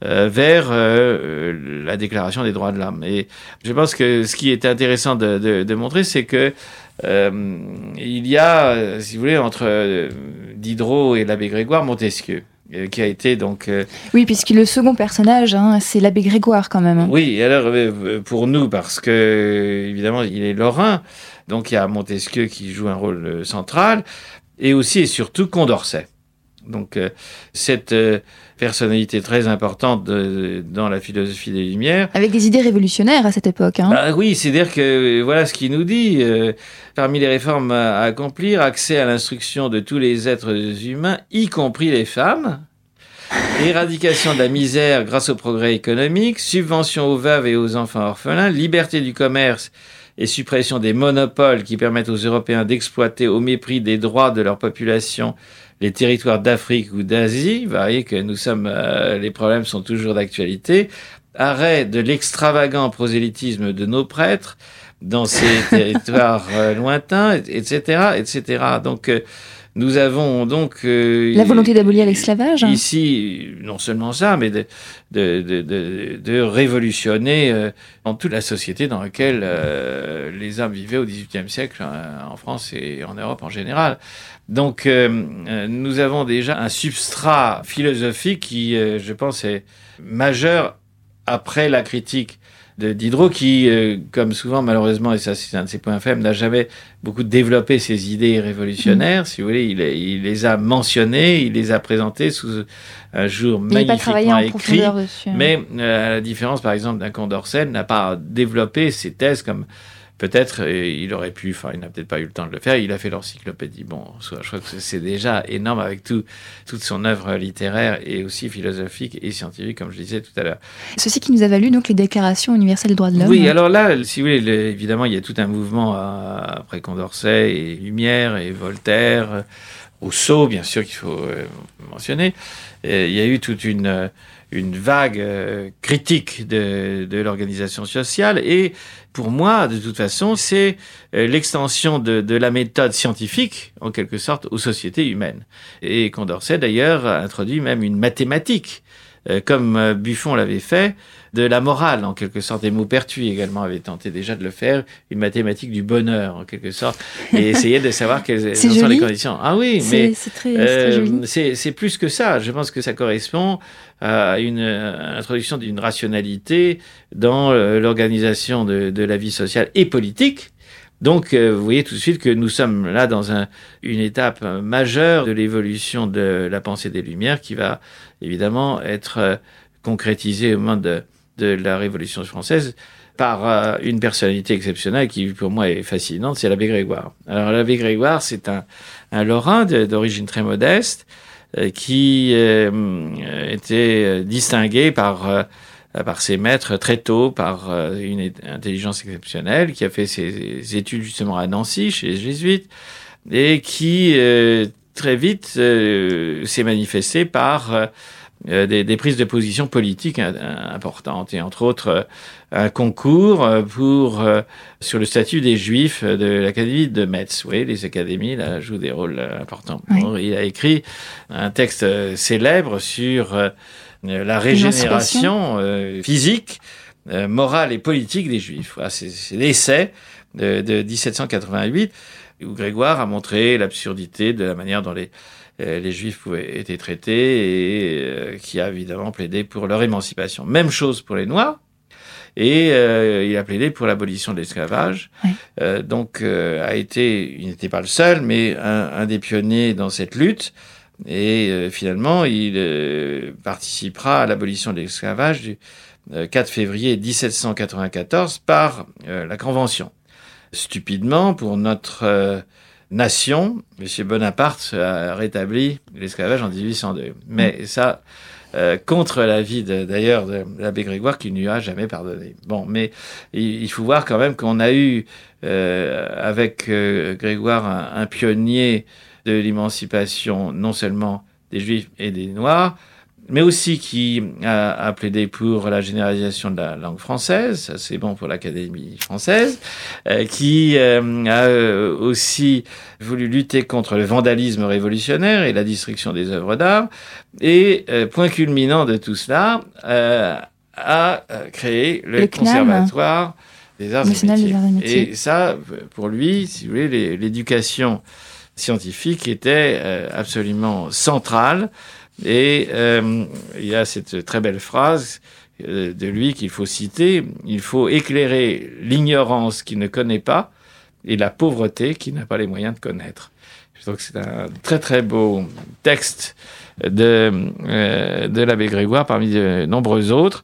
euh, vers euh, la Déclaration des droits de l'homme. Et je pense que ce qui est intéressant de, de, de montrer, c'est que euh, il y a, si vous voulez, entre euh, Diderot et l'abbé Grégoire, Montesquieu, euh, qui a été donc... Euh, oui, puisque le second personnage, hein, c'est l'abbé Grégoire quand même. Oui, alors euh, pour nous, parce que évidemment, il est lorrain, donc il y a Montesquieu qui joue un rôle central, et aussi et surtout Condorcet. Donc euh, cette euh, personnalité très importante de, dans la philosophie des Lumières. Avec des idées révolutionnaires à cette époque. Hein. Bah oui, c'est-à-dire que voilà ce qu'il nous dit. Euh, parmi les réformes à, à accomplir, accès à l'instruction de tous les êtres humains, y compris les femmes. Éradication de la misère grâce au progrès économique, subvention aux veuves et aux enfants orphelins, liberté du commerce et suppression des monopoles qui permettent aux Européens d'exploiter au mépris des droits de leur population les territoires d'Afrique ou d'Asie. Vous voyez que nous sommes, euh, les problèmes sont toujours d'actualité. Arrêt de l'extravagant prosélytisme de nos prêtres dans ces territoires euh, lointains, et cetera, et cetera. Donc, euh, nous avons donc... Euh, la volonté d'abolir l'esclavage. Ici, non seulement ça, mais de, de, de, de, de révolutionner euh, dans toute la société dans laquelle euh, les hommes vivaient au dix-huitième siècle, euh, en France et en Europe en général. Donc, euh, euh, nous avons déjà un substrat philosophique qui, euh, je pense, est majeur après la critique de Diderot, qui, euh, comme souvent, malheureusement, et ça c'est un de ses points faibles, n'a jamais beaucoup développé ses idées révolutionnaires. Mmh. Si vous voulez, il, il les a mentionnées, il les a présentées sous un jour il magnifiquement écrit. Dessus, hein. Mais euh, à la différence, par exemple, d'un Condorcet, n'a pas développé ses thèses comme... Peut-être, il aurait pu, enfin, il n'a peut-être pas eu le temps de le faire, il a fait l'encyclopédie. Bon, je crois que c'est déjà énorme avec tout, toute son œuvre littéraire et aussi philosophique et scientifique, comme je disais tout à l'heure. Ceci qui nous a valu, donc, les déclarations universelles des droits de l'homme. Oui, alors là, si vous voulez, le, évidemment, il y a tout un mouvement à, après Condorcet et Lumière et Voltaire, Rousseau, bien sûr, qu'il faut euh, mentionner. Et il y a eu toute une... une vague euh, critique de, de l'organisation sociale. Et pour moi, de toute façon, c'est euh, l'extension de, de la méthode scientifique, en quelque sorte, aux sociétés humaines. Et Condorcet, d'ailleurs, a introduit même une mathématique, euh, comme euh, Buffon l'avait fait, de la morale, en quelque sorte. Et Maupertuis également avait tenté déjà de le faire, une mathématique du bonheur, en quelque sorte, et essayer de savoir quelles sont joli. les conditions. Ah oui, c'est, mais c'est très, euh, très joli. C'est, c'est plus que ça. Je pense que ça correspond à une à l'introduction d'une rationalité dans l'organisation de, de la vie sociale et politique. Donc, euh, vous voyez tout de suite que nous sommes là dans un, une étape majeure de l'évolution de la pensée des Lumières qui va évidemment être euh, concrétisée au moment de de la Révolution française par euh, une personnalité exceptionnelle qui, pour moi, est fascinante, c'est l'abbé Grégoire. Alors, l'abbé Grégoire, c'est un, un Lorrain de, d'origine très modeste euh, qui euh, était distingué par, euh, par ses maîtres très tôt, par euh, une intelligence exceptionnelle, qui a fait ses études justement à Nancy, chez les Jésuites, et qui, euh, très vite, euh, s'est manifesté par... Euh, Euh, des, des prises de position politiques hein, importantes et entre autres euh, un concours pour euh, sur le statut des Juifs de l'Académie de Metz. Oui, les académies là jouent des rôles importants. Oui. Bon, il a écrit un texte célèbre sur euh, la régénération euh, physique, euh, morale et politique des Juifs. Voilà, c'est, c'est l'essai de, de dix-sept cent quatre-vingt-huit où Grégoire a montré l'absurdité de la manière dont les les Juifs pouvaient être traités et euh, qui a évidemment plaidé pour leur émancipation. Même chose pour les Noirs. Et euh, il a plaidé pour l'abolition de l'esclavage. Oui. Euh, donc, euh, a été, il n'était pas le seul, mais un, un des pionniers dans cette lutte. Et euh, finalement, il euh, participera à l'abolition de l'esclavage du euh, quatre février dix-sept cent quatre-vingt-quatorze par euh, la Convention. Stupidement, pour notre... Euh, nation, M. Bonaparte a rétabli l'esclavage en dix-huit cent deux. Mais ça, euh, contre l'avis de, d'ailleurs de l'abbé Grégoire, qui ne lui a jamais pardonné. Bon, mais il, il faut voir quand même qu'on a eu, euh, avec euh, Grégoire, un, un pionnier de l'émancipation, non seulement des Juifs et des Noirs, mais aussi qui a, a plaidé pour la généralisation de la langue française, ça c'est bon pour l'Académie française, euh, qui euh, a euh, aussi voulu lutter contre le vandalisme révolutionnaire et la destruction des œuvres d'art, et euh, point culminant de tout cela, euh, a créé le, le Conservatoire des Arts et Métiers. Et ça, pour lui, si vous voulez, l'éducation scientifique était euh, absolument centrale. Et euh, il y a cette très belle phrase euh, de lui qu'il faut citer. Il faut éclairer l'ignorance qui ne connaît pas et la pauvreté qui n'a pas les moyens de connaître. Je trouve que c'est un très très beau texte de, euh, de l'abbé Grégoire parmi de nombreux autres.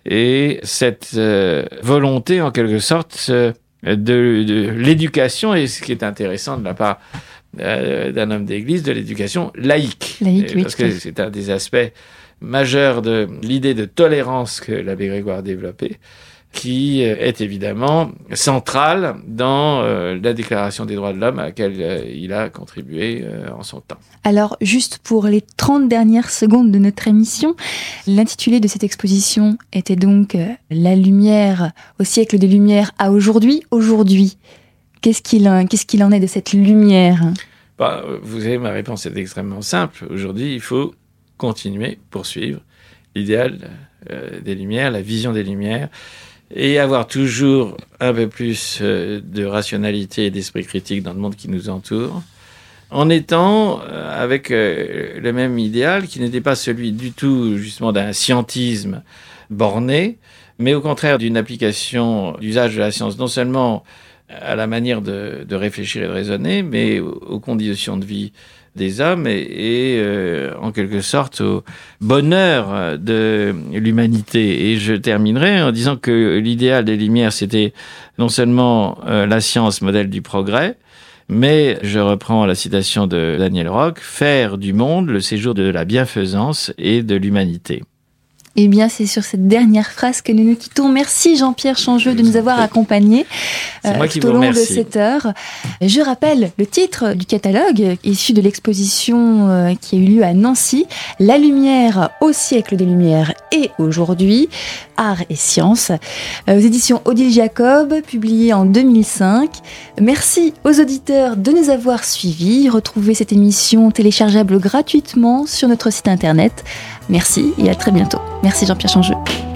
Et cette euh, volonté, en quelque sorte, euh, de, de l'éducation, et ce qui est intéressant de la part euh, d'un homme d'église, de l'éducation laïque. Laïque, oui. Parce que c'est un des aspects majeurs de l'idée de tolérance que l'abbé Grégoire a développée, qui est évidemment centrale dans euh, la Déclaration des droits de l'homme à laquelle euh, il a contribué euh, en son temps. Alors, juste pour les trente dernières secondes de notre émission, l'intitulé de cette exposition était donc euh, « La lumière au siècle des Lumières à aujourd'hui ». Aujourd'hui, qu'est-ce qu'il, qu'est-ce qu'il en est de cette lumière ? Bah, vous savez, ma réponse est extrêmement simple. Aujourd'hui, il faut continuer, poursuivre l'idéal euh, des Lumières, la vision des Lumières, et avoir toujours un peu plus euh, de rationalité et d'esprit critique dans le monde qui nous entoure, en étant euh, avec euh, le même idéal qui n'était pas celui du tout justement d'un scientisme borné, mais au contraire d'une application d'usage de la science non seulement à la manière de, de réfléchir et de raisonner, mais aux, aux conditions de vie des hommes et, et euh, en quelque sorte au bonheur de l'humanité. Et je terminerai en disant que l'idéal des Lumières, c'était non seulement euh, la science, modèle du progrès, mais je reprends la citation de Daniel Roch, faire du monde le séjour de la bienfaisance et de l'humanité. Eh bien, c'est sur cette dernière phrase que nous nous quittons. Merci Jean-Pierre Changeux de nous avoir accompagnés euh, tout au long de cette heure. Je rappelle le titre du catalogue issu de l'exposition euh, qui a eu lieu à Nancy, La lumière au siècle des Lumières et aujourd'hui, art et sciences, euh, aux éditions Odile Jacob, publié en deux mille cinq. Merci aux auditeurs de nous avoir suivis. Retrouvez cette émission téléchargeable gratuitement sur notre site internet. Merci et à très bientôt. Merci Jean-Pierre Changeux.